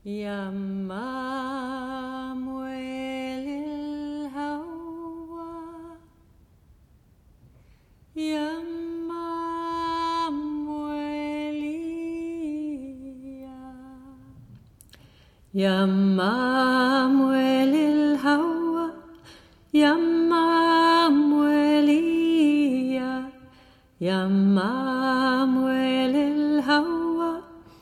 Yamamuel Hawa Yamamuelia Yamamuel Hawa Yamamuelia Yamamuel Hawa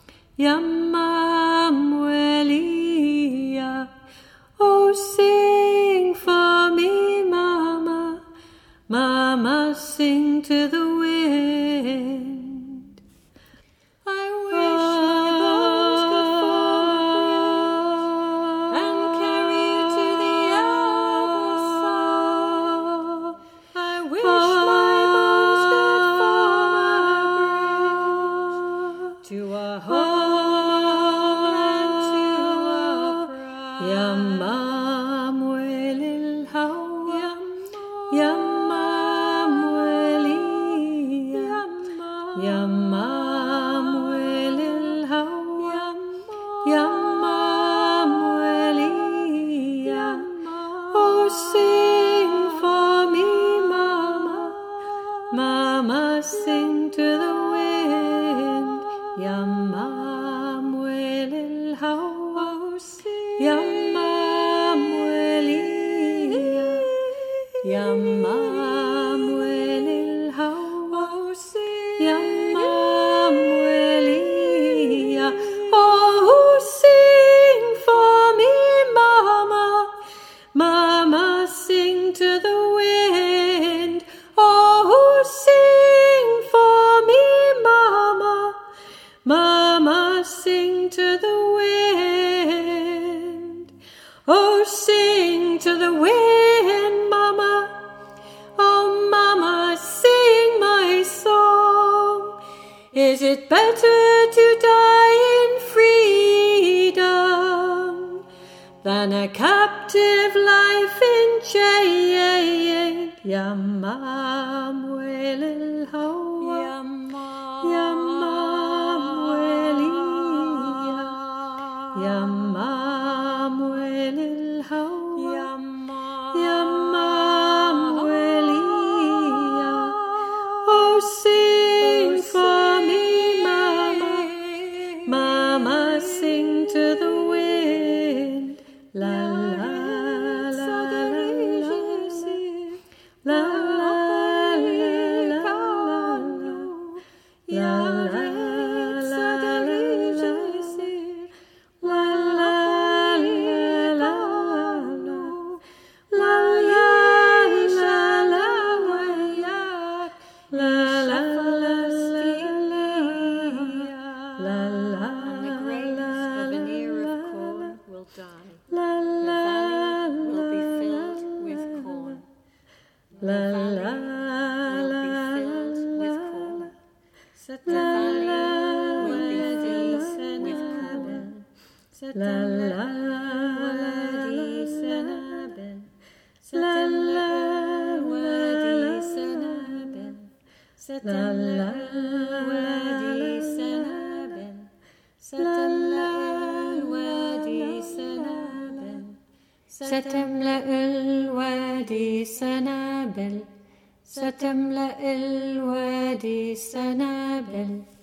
Yamamuelia. Oh, sing for me, Mama, Mama, sing to the wind. I wish my bones could fall and carry you to the other side. I wish my bones could fall to a homeland, to a pride. Yamamuel Hawa Yamamuelia Yamamuel Hawa Yamamuelia. Oh, sing for me, Mama, Mama, sing to the wind. Yamamuel Hawa Yamamuelia Yamamuel Hawa Yamamuelia. Oh, sing for me, Mama, Mama, sing to the wind. Oh, sing for me, Mama, Mama, sing to the wind. Oh, sing to the wind, Mama. Oh, Mama, sing my song. Is it better to die in freedom than a captive life in chains? Yamamuel Hawa Yamamuelia Yamamuel Hawa Yamamuelia. Oh, sing for me, Mama, Mama, sing to the wind. La la la la la la la la la la. ستملأ الوادي سنابل